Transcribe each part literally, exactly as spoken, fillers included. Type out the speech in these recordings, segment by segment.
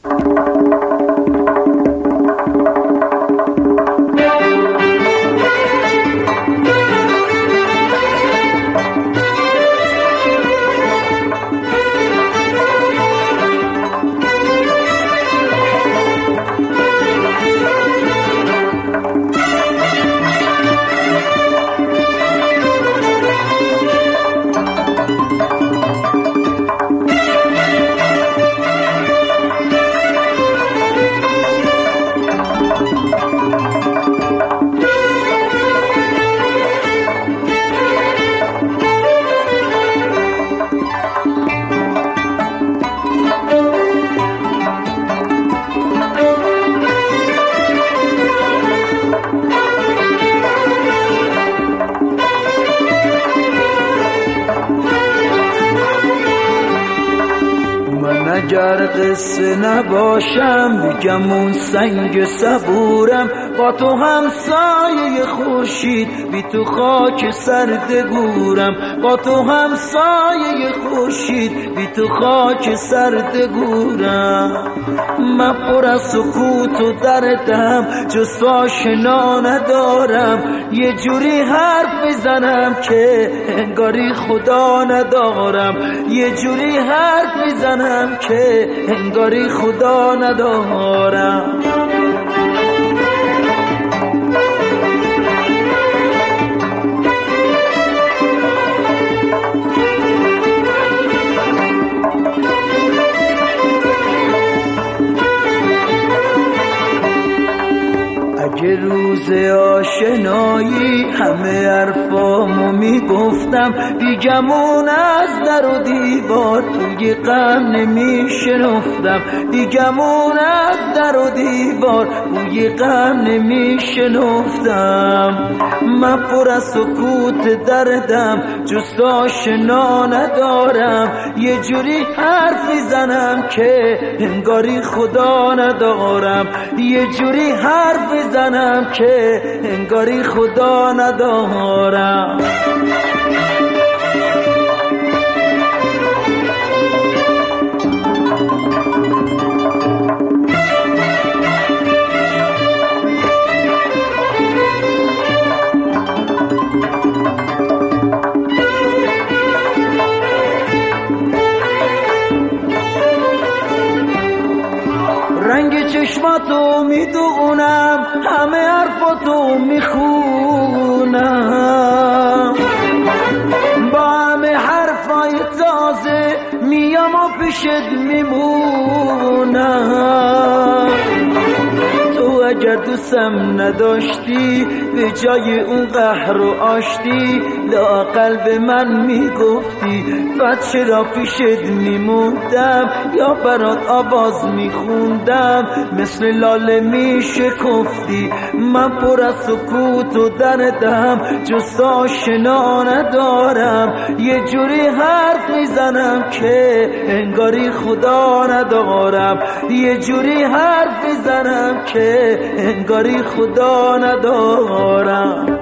اگر قصه نباشم بگم اون سنگ صبورم، با تو همسایه خورشید بی تو خاک سرد گورم، با تو همسایه خورشید بی تو خاک سرد گورم. من پر از سکوت و دردم جز آشنا ندارم، یه جوری حرف بزنم که انگاری خدا ندارم، یه جوری حرف بزنم که انگاری خدا ندارم. اگه روز آشنایی همه حرفامو میگفتم، بیگمون از در و دیوار بوی غم نمیشنفتم، بیگمون از در و دیوار بوی غم نمیشنفتم. من پر از سکوت دردم جز آشنا ندارم، یه جوری حرف میزنم که انگاری خدا ندارم، یه جوری حرف میزنم که انگاری خدا ندارم. رنگ چشماتو میدونم، همه حرفاتو میخونم، با همه حرفای تازه میام و پیشت میمونم. تو اگر دوستم نداشتی به جای اون قهر و آشتی، لااقل به من میگفتی بعد چرا پیشت میموندم، یا برات آواز میخوندم مثل لاله میشکفتی. من پر از سکوت و دردم جز آشنا ندارم، یه جوری حرف میزنم که انگاری خدا ندارم، یه جوری حرف میزنم که انگاری خدا ندارم.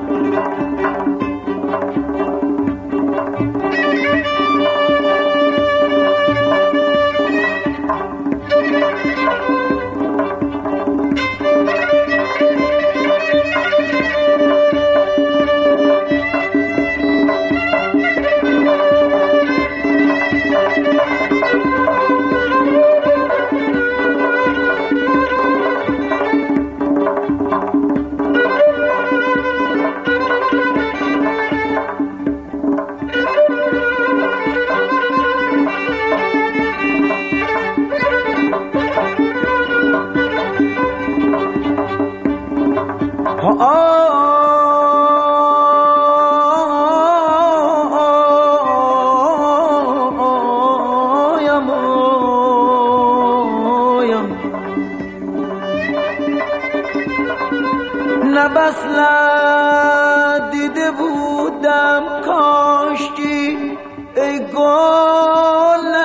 نه بس دیده بودم کاشکی ای گل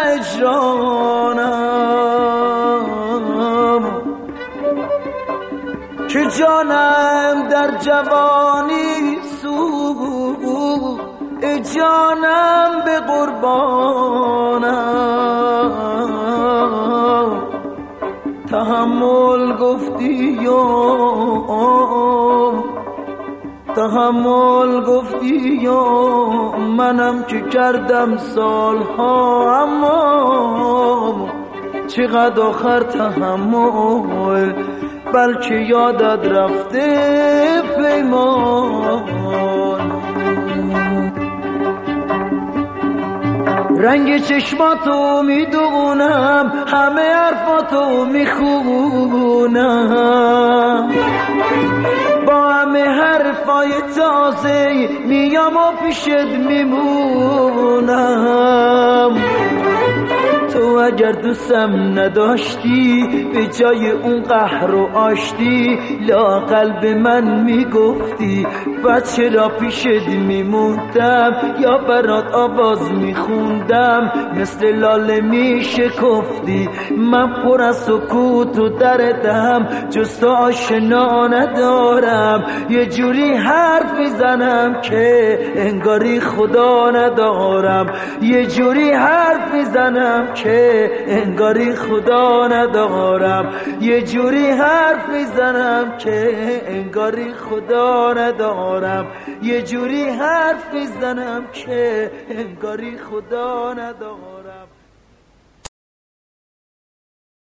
جانم، که جانم در جوانی سوخت، ای جانم به قربانم. تحمل گفتی یا تحمل گفتی یا منم که کردم سالها، اما چقدر آخر تحمل، بلکه یادت رفته پیمان. رنگ چشماتو میدونم، همه حرفاتو میخونم، با همه حرفای تازه میام و پیشت میمونم. تو اگر دوستم نداشتی، به جای اون قهر و آشتی لااقل به من میگفتی، بعد چرا پیشت میموندم یا برات آواز میخوندم، مثل لاله میشکفتی. من پر از سکوت و دردم، جز تو آشنا ندارم. یه جوری حرف میزنم که انگاری خدا ندارم، یه جوری حرف میزنم که انگاری خدا ندارم، یه جوری حرف میزنم که انگاری خدا ندارم، یه جوری حرف میزنم که انگاری خدا ندارم.